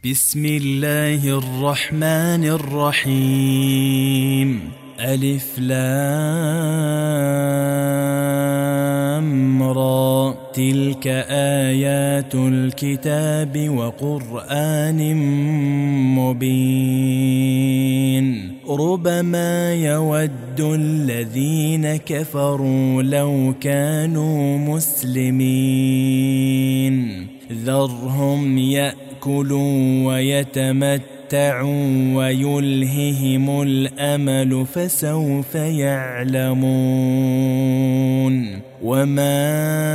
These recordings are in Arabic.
بسم الله الرحمن الرحيم. ألف لام را. تلك آيات الكتاب وقرآن مبين. ربما يود الذين كفروا لو كانوا مسلمين. ذرهم يأكلوا ويتمتعوا ويلههم الأمل فسوف يعلمون. وما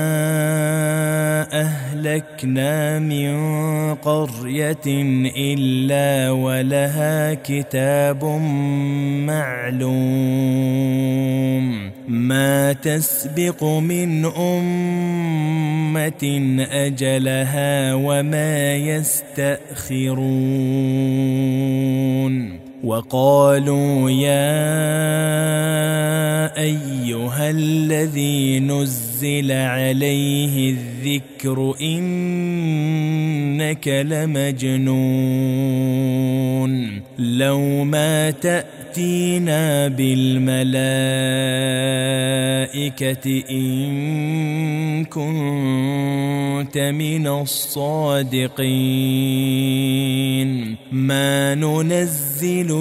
أهلكنا من قرية إلا ولها كتاب معلوم. ما تسبق من أمة أجلها وما يستأخرون. وقالوا يا أيها الذي نزل عليه الذكر إنك لمجنون. لو ما تأتينا بالملائكة إن كنت من الصادقين. ما ننزل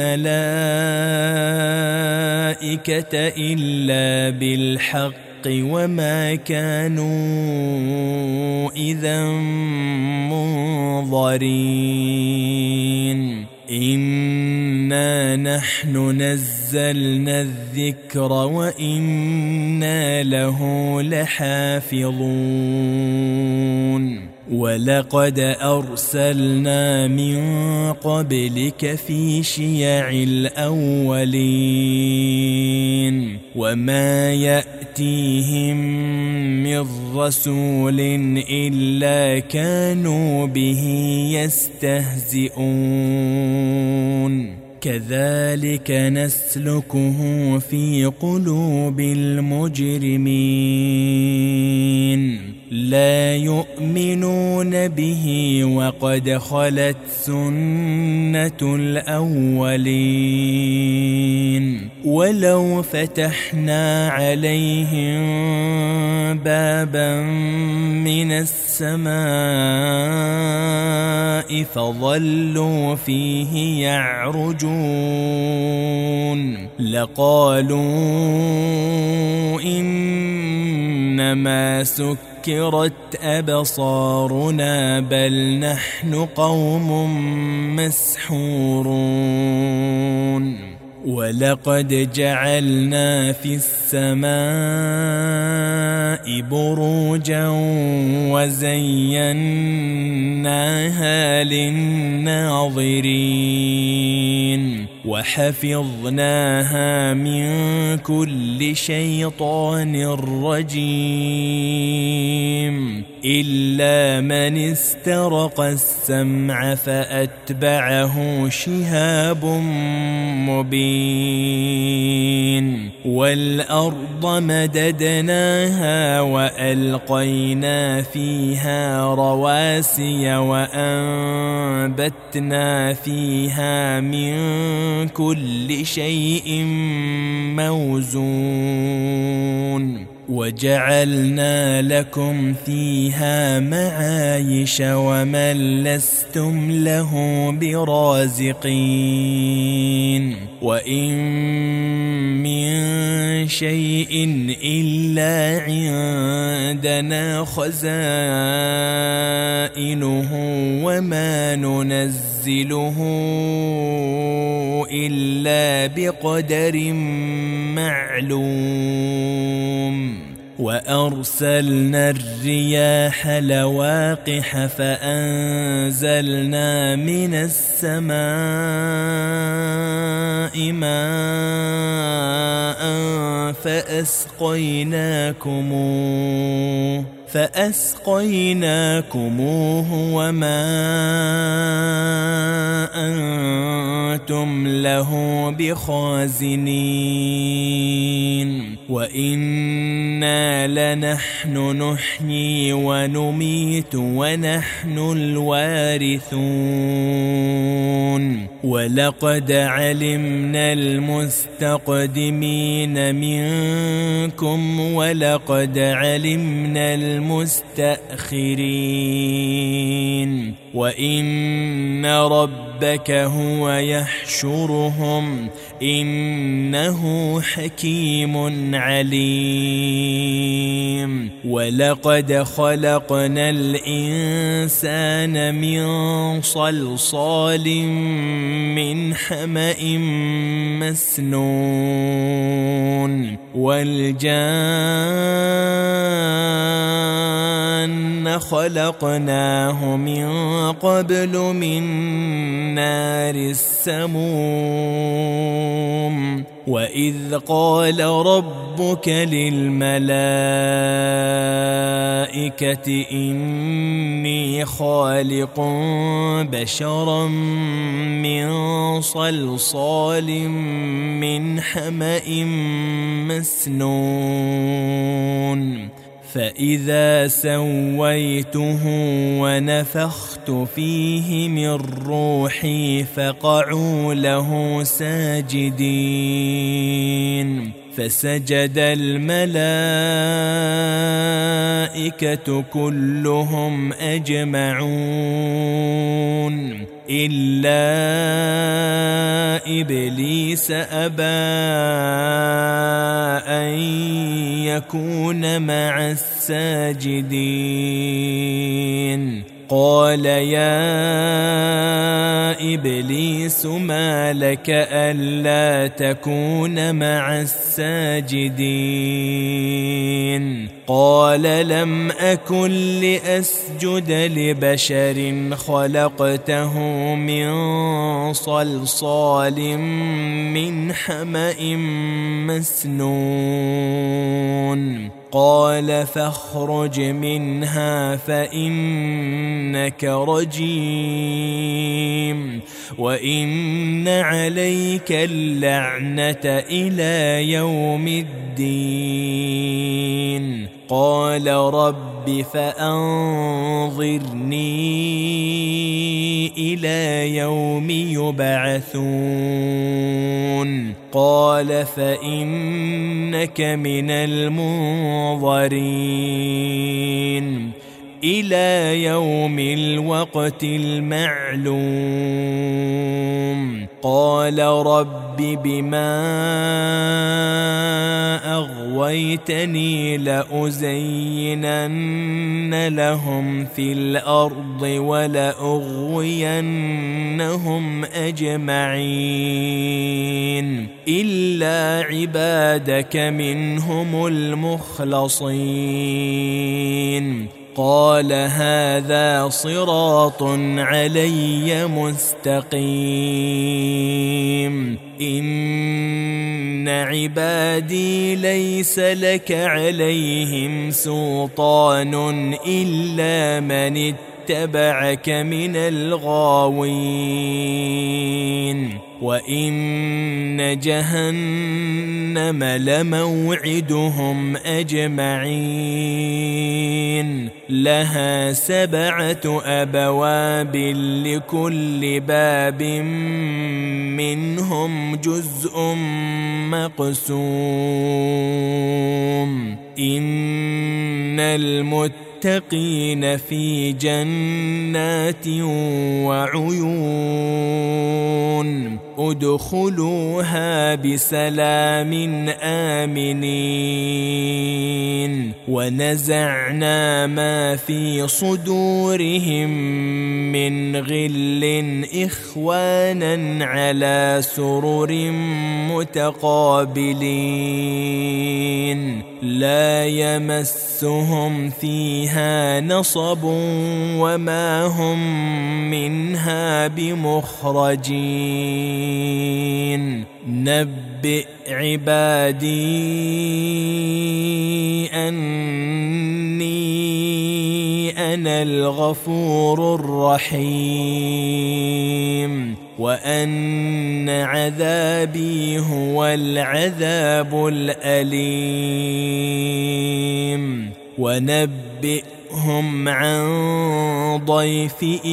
الملائكة إلا بالحق وما كانوا إذا منظرين. إنا نحن نزلنا الذكر وإنا له لحافظون. ولقد أرسلنا من قبلك في شيع الأولين. وما يأتيهم من رسول إلا كانوا به يستهزئون. كذلك نسلكه في قلوب المجرمين. لا يؤمنون به وقد خلت سنة الأولين. ولو فتحنا عليهم بابا من السماء فظلوا فيه يعرجون لقالوا إنما سكرت أبصارنا بل نحن قوم مسحورون. ولقد جعلنا في السماء بروجا وزيناها للناظرين وحفظناها من كل شيطان رجيم إلا من استرق السمع فأتبعه شهاب مبين. والأرض مددناها وألقينا فيها رواسي وأنبتنا فيها من كل شيء موزون. وجعلنا لكم فيها معايش ومن لستم له برازقين. وإن من شيء إلا عندنا خزائنه وما ننزله إلا بقدر معلوم. وأرسلنا الرياح لواقح فأنزلنا من السماء ماء فأسقيناكموه وما أنتم له بخازنين. وإنا لنحن نحيي ونميت ونحن الوارثون ولقد علمنا المستقدمين منكم ولقد علمنا المستأخرين وإن ربك هو يحشرهم إنه حكيم عليم ولقد خلقنا الإنسان من صلصال من حمأ مسنون والجان خلقناه من قبل من نار السموم وإذ قال ربك للملائكة إني خالق بشرا من صلصال من حمأ مسنون فإذا سويته ونفخت فيه من روحي فقعوا له ساجدين فسجد الملائكة كلهم أجمعون إلا إبليس أبى أن يكون مع الساجدين قال يا إبليس ما لك ألا تكون مع الساجدين قال لم أكن لأسجد لبشر خلقته من صلصال من حمأ مسنون قال فاخرج منها فإنك رجيم وإن عليك اللعنة إلى يوم الدين قال رب فأنظرني إلى يوم يبعثون قال فإنك من المنظرين إلى يوم الوقت المعلوم قال رب بما أغويتني لأزينن لهم في الأرض ولأغوينهم أجمعين إلا عبادك منهم المخلصين قال هذا صراط علي مستقيم إن عبادي ليس لك عليهم سلطان إلا من اتبعك من الغاوين وإن جهنم لموعدهم أجمعين لها 7 أبواب لكل باب منهم جزء مقسوم إن المتقين في جنات وعيون ادخلوها بسلام آمنين ونزعنا ما في صدورهم من غل إخوانا على سرر متقابلين لا يمسهم فيها نصب وما هم منها بمخرجين نبئ عبادي أني أنا الغفور الرحيم وأن عذابي هو العذاب الأليم. ونبئهم عن ضيف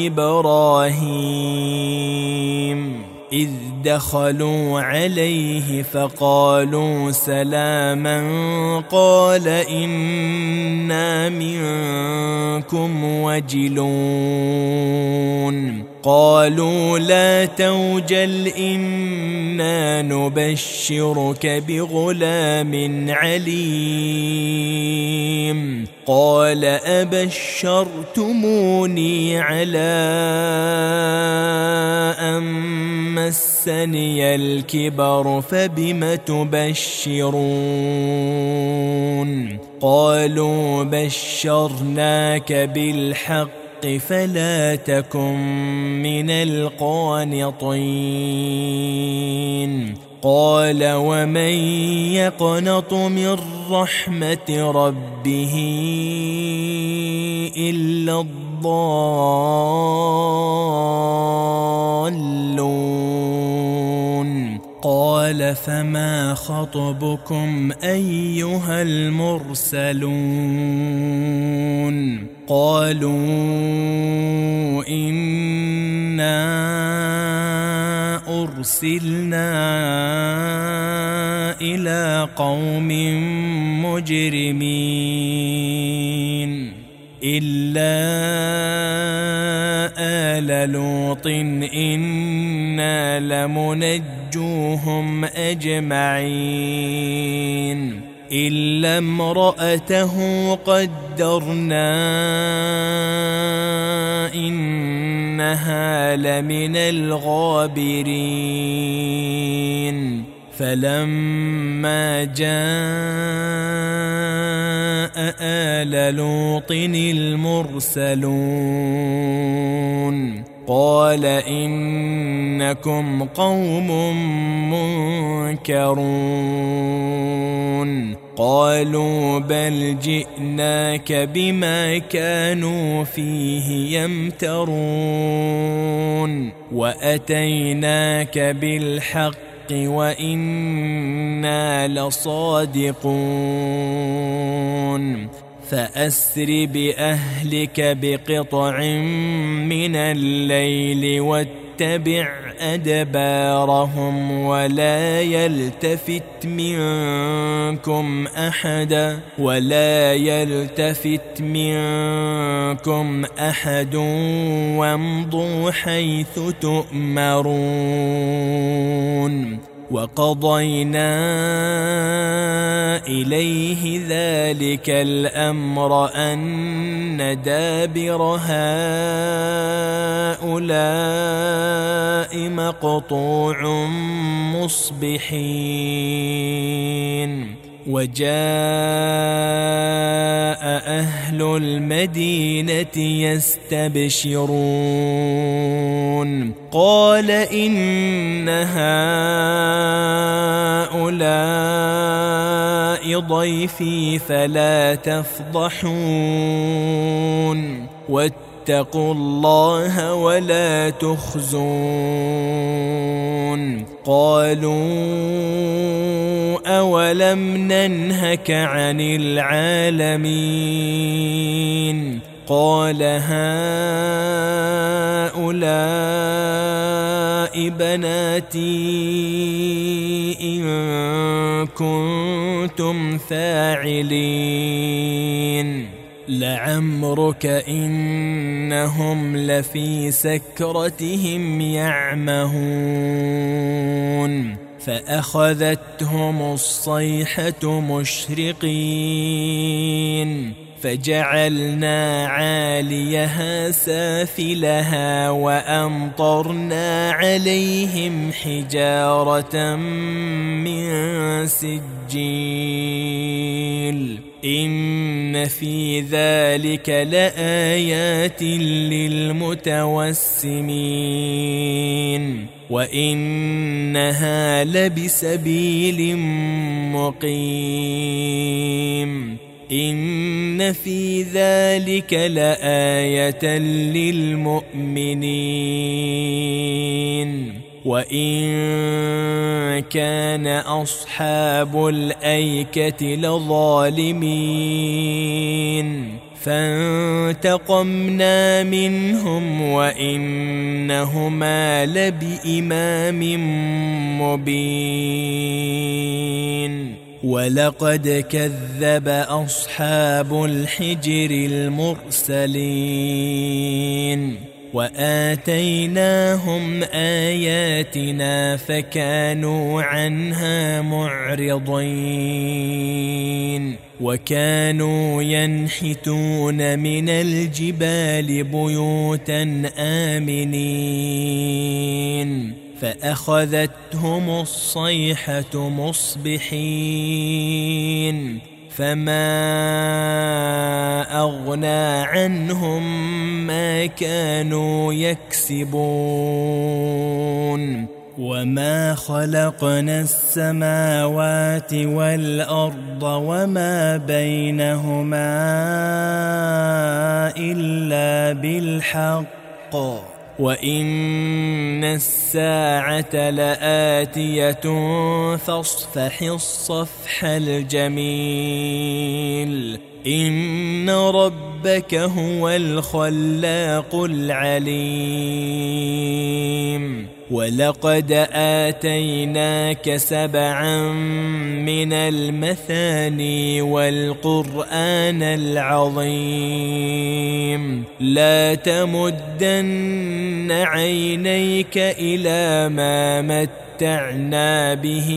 إبراهيم إذ دخلوا عليه فقالوا سلاما قال إنا منكم وجلون قالوا لا توجل إنا نبشرك بغلام عليم قال أبشرتموني على أن مسني الكبر فبم تبشرون قالوا بشرناك بالحق فلا تكن من القانطين قال ومن يقنط من رحمة ربه إلا الضالون قال فما خطبكم أيها المرسلون قالوا إنا أرسلنا إلى قوم مجرمين إلا آل لوط إنا لمنجوهم أجمعين إلا امرأته قدرنا إنها لمن الغابرين فلما جاء آل لوط المرسلون قال إنكم قوم منكرون قالوا بل جئناك بما كانوا فيه يمترون وأتيناك بالحق وإنا لصادقون فأسر بأهلك بقطع من الليل واتبع أدبارهم ولا يلتفت منكم أحد وامضوا حيث تؤمرون وقضينا إليه ذلك الأمر أن دابر هؤلاء مقطوع مصبحين وجاء أهل المدينة يستبشرون قال إن هؤلاء ضيفي فلا تفضحون واتقوا الله ولا تخزون قالوا أولم ننهك عن العالمين قال هؤلاء بناتي إن كنتم فاعلين لعمرك إنهم لفي سكرتهم يعمهون فأخذتهم الصيحة مشرقين فجعلنا عاليها سافلها وأمطرنا عليهم حجارة من سجيل إن في ذلك لآيات للمتوسمين وإنها لبسبيل مقيم إن في ذلك لآية للمؤمنين وإن كان أصحاب الأيكة لظالمين فانتقمنا منهم وإنهما لبإمام مبين ولقد كذب أصحاب الحجر المرسلين وآتيناهم آياتنا فكانوا عنها معرضين وكانوا ينحتون من الجبال بيوتا آمنين فأخذتهم الصيحة مصبحين فما أغنى عنهم ما كانوا يكسبون وما خلقنا السماوات والأرض وما بينهما إلا بالحق وإن الساعة لآتية فاصفح الصفح الجميل إن ربك هو الخلاق العليم ولقد آتيناك 7 من المثاني والقرآن العظيم لا تمدن عينيك إلى ما متعنا به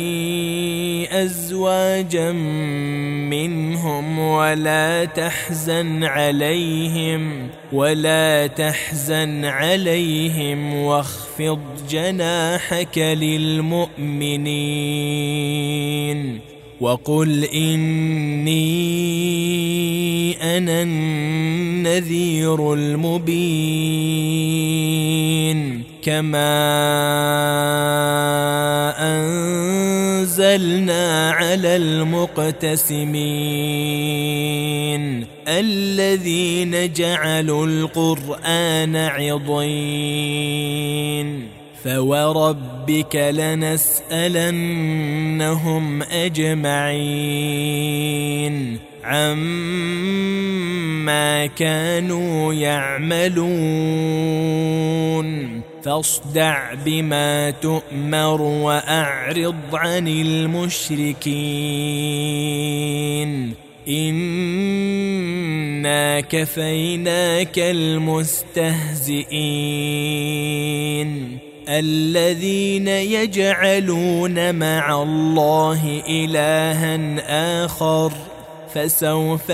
أزواجا منهم ولا تحزن عليهم واخفض جناحك للمؤمنين وقل إني أنا النذير المبين كما أنزلنا على المقتسمين الذين جعلوا القرآن عضين فوربك لنسألنهم أجمعين عما كانوا يعملون فاصدع بما تؤمر وأعرض عن المشركين إنا كفيناك المستهزئين الذين يجعلون مع الله إلها آخر فسوف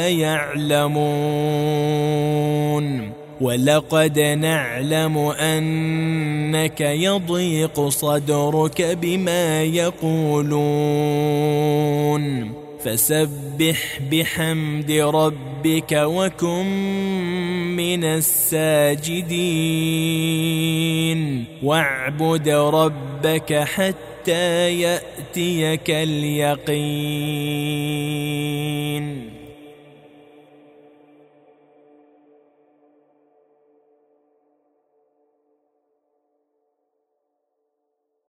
يعلمون ولقد نعلم أنك يضيق صدرك بما يقولون فسبح بحمد ربك وكن من الساجدين واعبد ربك حتى يأتيك اليقين.